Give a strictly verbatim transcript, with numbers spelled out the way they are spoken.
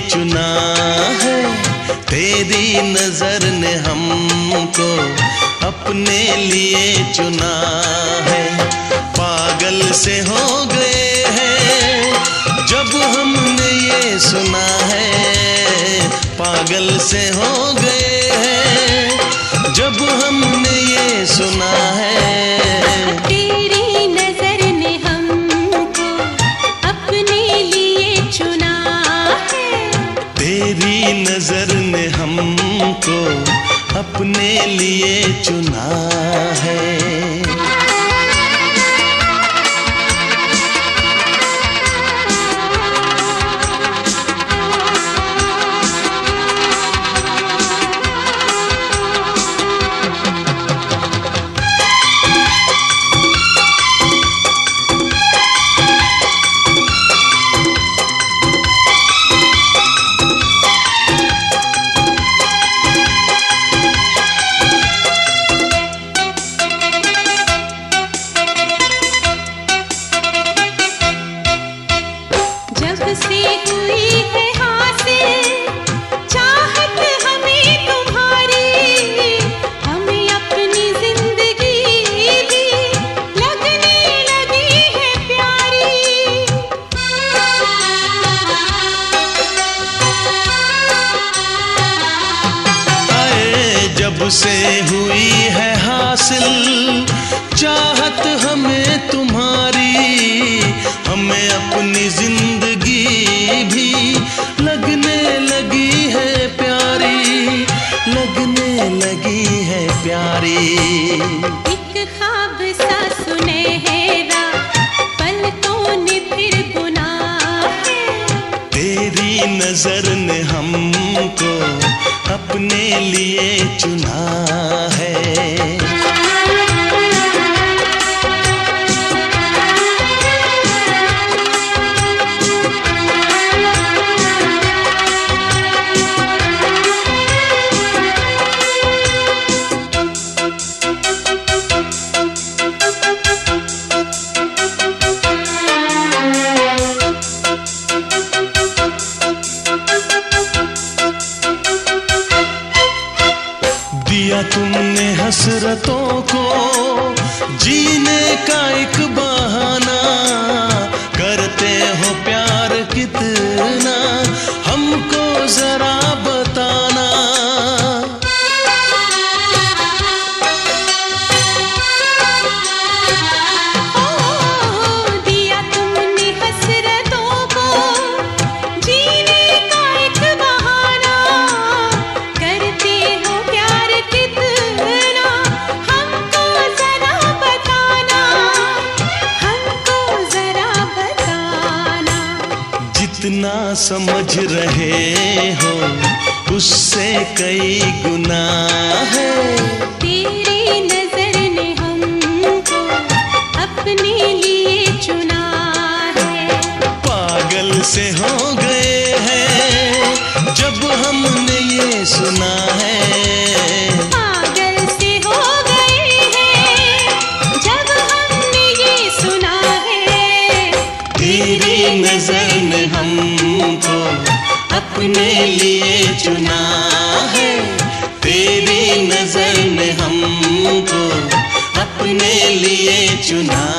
चुना है, तेरी नजर ने हमको अपने लिए चुना है। पागल से हो गए हैं जब हमने ये सुना है, पागल से हो गए हैं जब हमने ये सुना है। तेरी नजर ने हमको अपने लिए चुना है, तेरी नजर ने हमको अपने लिए चुना है। जब से हुई है हासिल चाहत हमें तुम्हारी, हमें अपनी जिंदगी भी लगने लगी है प्यारी। आए जब से हुई है हासिल चाहत हमें तुम्हारी, हमें अपनी जिंदगी भी लगने लगी है प्यारी, लगने लगी है प्यारी। एक ख्वाब सा सुनहरा पलकों ने फिर बुना है, तेरी नजर ने हमको अपने लिए चुना है। दिया तुमने हसरतों को जीने का एक बहाना, करते हो प्यार कितना हमको जरा बताना। ओ, दिया तुमने हसरतों को जीने का एक बहाना, करते हो प्यार कितना हमको जरा बताना, हमको जरा बताना। जितना समझ रहे हो उससे कई गुना है, तेरी नजर ने हमको अपने लिए चुना है। पागल से हो गए हैं जब हमने ये सुना है, पागल से हो गए हैं जब हमने ये सुना है। तेरी नजर ने हमको अपने लिए चुना है, तेरी नजर ने हमको अपने लिए चुना